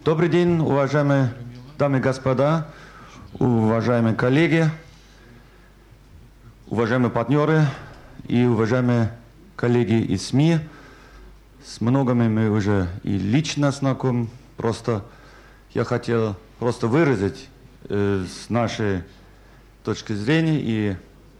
Добрый день, уважаемые дамы и господа, уважаемые коллеги, уважаемые партнеры и уважаемые коллеги из СМИ. С многими мы уже и лично знакомы. Просто я хотел выразить с нашей точки зрения, и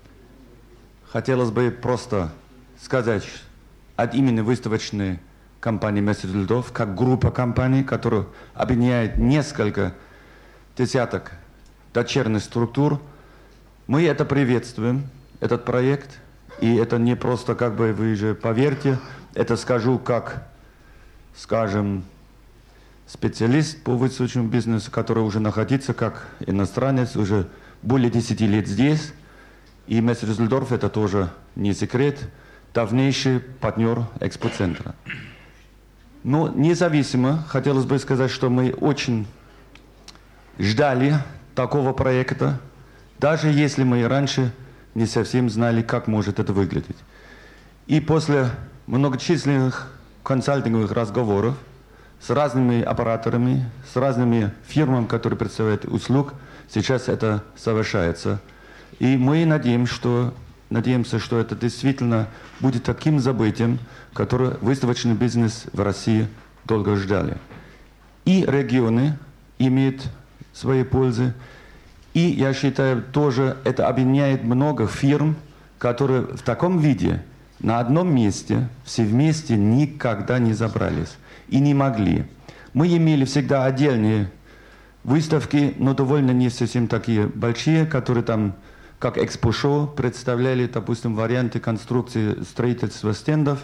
хотелось бы просто сказать от имени выставочной компании «Место Дюссельдорф», как группа компаний, которая объединяет несколько десяток дочерних структур. Мы это приветствуем, этот проект, и это не просто, как бы вы же поверьте, это скажу как, скажем, специалист по выставочному бизнесу, который уже находится как иностранец, уже более 10 лет здесь, и «Место Дюссельдорф» это тоже не секрет, давнейший партнер экспоцентра. Но независимо, хотелось бы сказать, что мы очень ждали такого проекта, даже если мы раньше не совсем знали, как может это выглядеть. И после многочисленных консалтинговых разговоров с разными операторами, с разными фирмами, которые представляют услуг, сейчас это совершается. И мы надеемся, что это действительно будет таким событием, которое выставочный бизнес в России долго ждали. И регионы имеют свои пользы, и я считаю, тоже это объединяет много фирм, которые в таком виде на одном месте, все вместе никогда не забрались и не могли. Мы имели всегда отдельные выставки, но довольно не совсем такие большие, которые там как экспо-шоу представляли, допустим, варианты конструкции строительства стендов,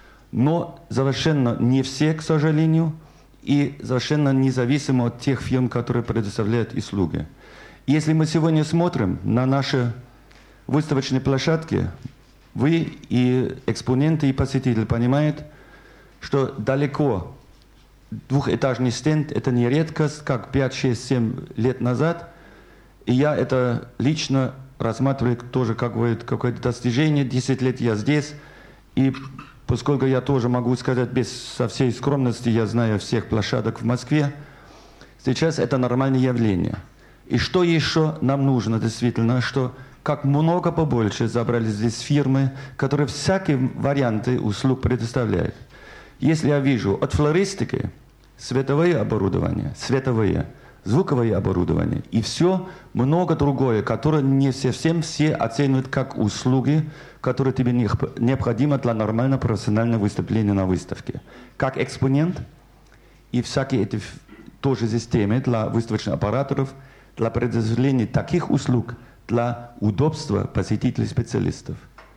но совершенно не все, к сожалению, и совершенно независимо от тех фирм, которые предоставляют услуги. Если мы сегодня смотрим на наши выставочные площадки, вы и экспоненты, и посетители понимают, что далеко двухэтажный стенд – это не редкость, как 5, 6, 7 лет назад, и я это лично рассматриваю тоже как какое-то достижение. 10 лет я здесь, и поскольку я тоже могу сказать, со всей скромности, я знаю всех площадок в Москве, сейчас это нормальное явление. И что еще нам нужно действительно, что как много побольше забрали здесь фирмы, которые всякие варианты услуг предоставляют. Если я вижу от флористики, световое оборудование, звуковое оборудование и все много другое, которое не совсем все оценивают как услуги, которые тебе необходимы для нормального профессионального выступления на выставке. Как экспонент и всякие эти тоже системы для выставочных операторов, для предоставления таких услуг, для удобства посетителей специалистов.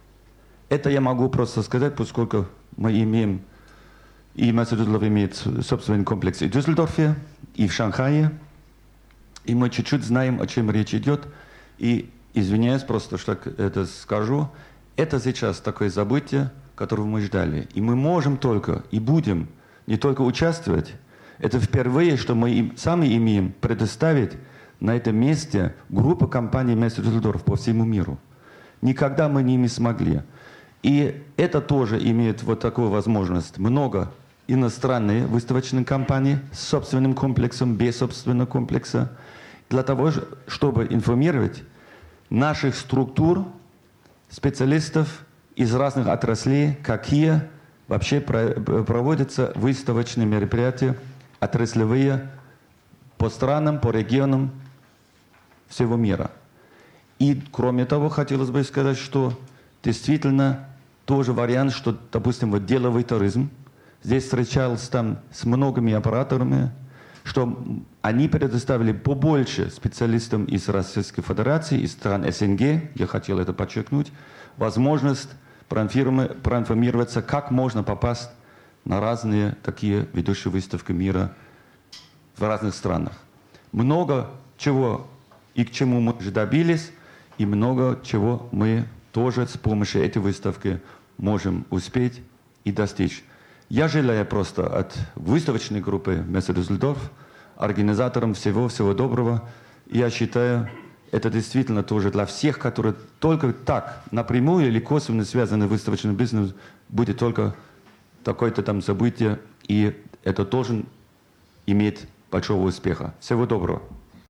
Это я могу просто сказать, поскольку мы имеем, и Место Дюссельдорф имеет собственный комплекс и в Дюссельдорфе, и в Шанхае, и мы чуть-чуть знаем, о чем речь идет. И извиняюсь просто, что это скажу, это сейчас такое событие, которого мы ждали. И мы можем только, и будем не только участвовать, это впервые, что мы сами имеем предоставить на этом месте группу компаний «Место Дюссельдорф» по всему миру. Никогда мы не смогли. И это тоже имеет вот такую возможность. Много иностранные выставочные компании с собственным комплексом, без собственного комплекса, для того, чтобы информировать наших структур, специалистов из разных отраслей, какие вообще проводятся выставочные мероприятия, отраслевые, по странам, по регионам всего мира. И кроме того, хотелось бы сказать, что действительно тоже вариант, что, допустим, вот деловой туризм, здесь встречался там с многими операторами, что они предоставили побольше специалистам из Российской Федерации, из стран СНГ, я хотел это подчеркнуть, возможность проинформироваться, как можно попасть на разные такие ведущие выставки мира в разных странах. Много чего и к чему мы уже добились, и много чего мы тоже с помощью этой выставки можем успеть и достичь. Я желаю просто от выставочной группы «Место Дюссельдорф», организаторам всего доброго. Я считаю, это действительно тоже для всех, которые только так, напрямую или косвенно связаны с выставочным бизнесом, будет только такое-то там событие, и это должен иметь большого успеха. Всего доброго.